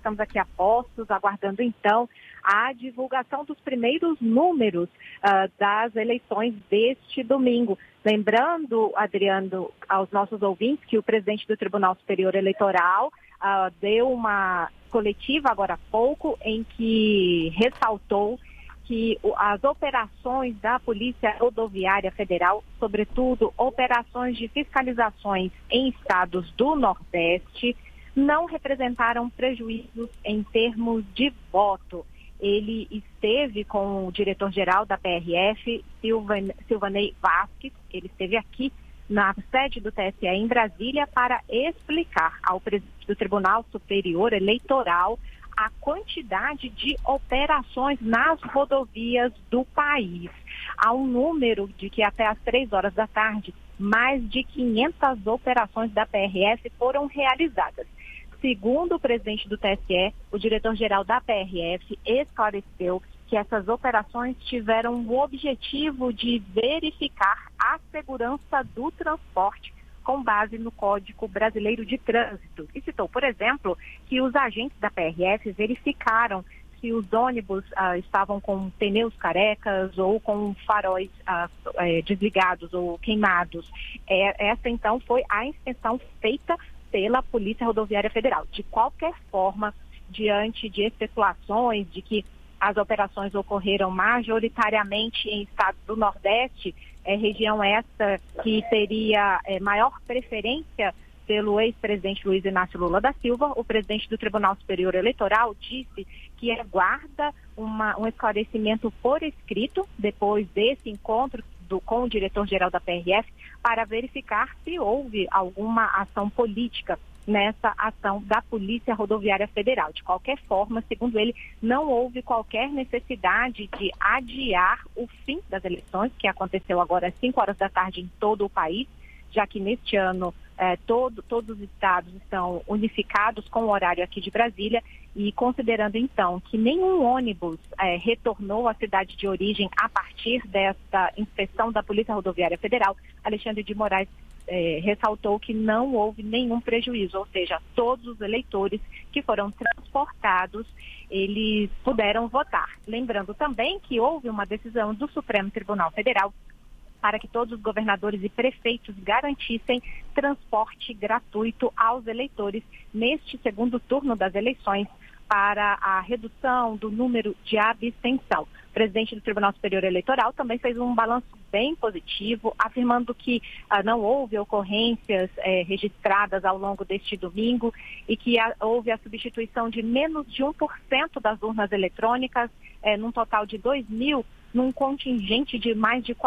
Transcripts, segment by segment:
estamos aqui a postos, aguardando então a divulgação dos primeiros números das eleições deste domingo. Lembrando, Adriano, aos nossos ouvintes que o presidente do Tribunal Superior Eleitoral deu uma coletiva agora há pouco em que ressaltou que as operações da Polícia Rodoviária Federal, sobretudo operações de fiscalizações em estados do Nordeste, não representaram prejuízos em termos de voto. Ele esteve com o diretor-geral da PRF, Silvanei Vasquez, ele esteve aqui na sede do TSE em Brasília para explicar ao presidente do Tribunal Superior Eleitoral a quantidade de operações nas rodovias do país. Há um número de que até às 3 horas da tarde, mais de 500 operações da PRF foram realizadas. Segundo o presidente do TSE, o diretor-geral da PRF esclareceu que essas operações tiveram o objetivo de verificar a segurança do transporte com base no Código Brasileiro de Trânsito. E citou, por exemplo, que os agentes da PRF verificaram se os ônibus estavam com pneus carecas ou com faróis desligados ou queimados. Essa, então, foi a inspeção feita pela Polícia Rodoviária Federal. De qualquer forma, diante de especulações de que as operações ocorreram majoritariamente em estados do Nordeste, região essa que teria maior preferência pelo ex-presidente Luiz Inácio Lula da Silva, o presidente do Tribunal Superior Eleitoral disse que aguarda um esclarecimento por escrito, depois desse encontro com o diretor-geral da PRF, para verificar se houve alguma ação política nessa ação da Polícia Rodoviária Federal. De qualquer forma, segundo ele, não houve qualquer necessidade de adiar o fim das eleições, que aconteceu agora às 5 horas da tarde em todo o país, já que neste ano todos os estados estão unificados com o horário aqui de Brasília, e considerando então que nenhum ônibus retornou à cidade de origem a partir desta inspeção da Polícia Rodoviária Federal, Alexandre de Moraes ressaltou que não houve nenhum prejuízo, ou seja, todos os eleitores que foram transportados, eles puderam votar. Lembrando também que houve uma decisão do Supremo Tribunal Federal para que todos os governadores e prefeitos garantissem transporte gratuito aos eleitores neste segundo turno das eleições para a redução do número de abstenção. O presidente do Tribunal Superior Eleitoral também fez um balanço bem positivo, afirmando que não houve ocorrências registradas ao longo deste domingo e que houve a substituição de menos de 1% das urnas eletrônicas, num total de 2.000, num contingente de mais de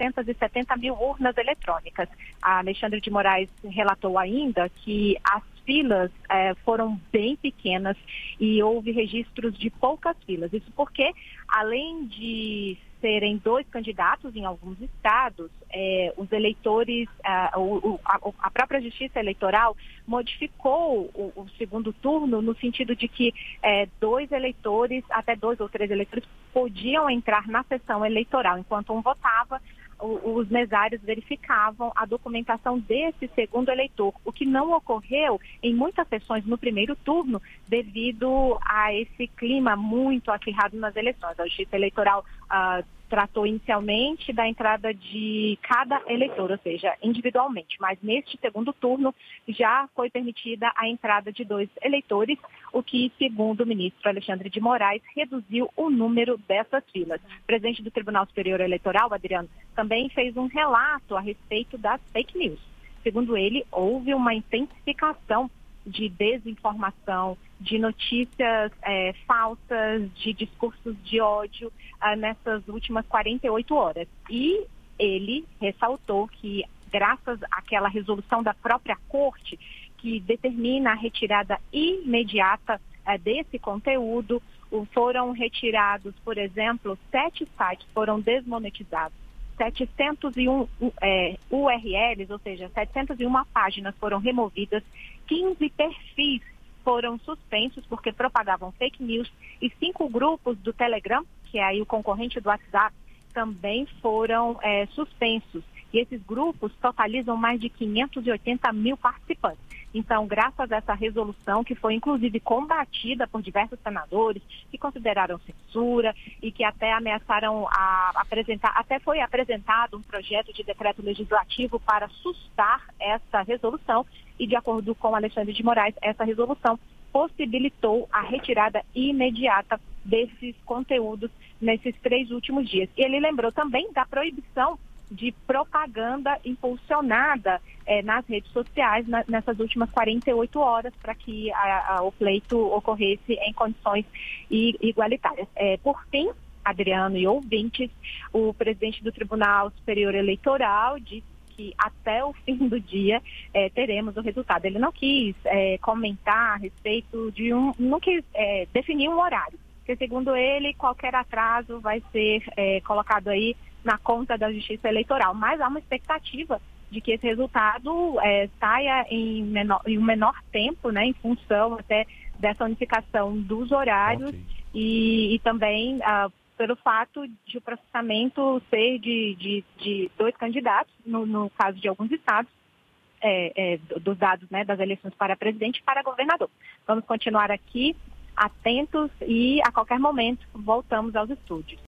470 mil urnas eletrônicas. A Alexandre de Moraes relatou ainda que as filas foram bem pequenas e houve registros de poucas filas. Isso porque, além de serem 2 candidatos em alguns estados, os eleitores, a própria Justiça Eleitoral modificou o segundo turno no sentido de que 2 eleitores, até 2 ou 3 eleitores, podiam entrar na sessão eleitoral. Enquanto um votava, os mesários verificavam a documentação desse segundo eleitor, o que não ocorreu em muitas sessões no primeiro turno devido a esse clima muito acirrado nas eleições. A Justiça Eleitoral tratou inicialmente da entrada de cada eleitor, ou seja, individualmente, mas neste segundo turno já foi permitida a entrada de 2 eleitores, o que, segundo o ministro Alexandre de Moraes, reduziu o número dessas filas. O presidente do Tribunal Superior Eleitoral, Adriano, também fez um relato a respeito das fake news. Segundo ele, houve uma intensificação de desinformação, de notícias falsas, de discursos de ódio nessas últimas 48 horas. E ele ressaltou que, graças àquela resolução da própria Corte, que determina a retirada imediata desse conteúdo, foram retirados, por exemplo, 7 sites foram desmonetizados. 701 URLs, ou seja, 701 páginas foram removidas, 15 perfis foram suspensos porque propagavam fake news e 5 grupos do Telegram, que é aí o concorrente do WhatsApp, também foram suspensos. E esses grupos totalizam mais de 580 mil participantes. Então, graças a essa resolução, que foi inclusive combatida por diversos senadores, que consideraram censura e que até ameaçaram apresentar, até foi apresentado um projeto de decreto legislativo para sustar essa resolução e, de acordo com Alexandre de Moraes, essa resolução possibilitou a retirada imediata desses conteúdos nesses 3 últimos dias. E ele lembrou também da proibição de propaganda impulsionada nas redes sociais nessas últimas 48 horas para que o pleito ocorresse em condições igualitárias. Por fim, Adriano e ouvintes, o presidente do Tribunal Superior Eleitoral disse que até o fim do dia teremos o resultado. Ele não quis comentar a respeito de não quis definir um horário, porque segundo ele, qualquer atraso vai ser colocado aí na conta da Justiça Eleitoral, mas há uma expectativa de que esse resultado saia em um menor tempo, né, em função até dessa unificação dos horários. Okay. E também pelo fato de o processamento ser de 2 candidatos, no caso de alguns estados, dos dados, né, das eleições para presidente e para governador. Vamos continuar aqui atentos e a qualquer momento voltamos aos estúdios.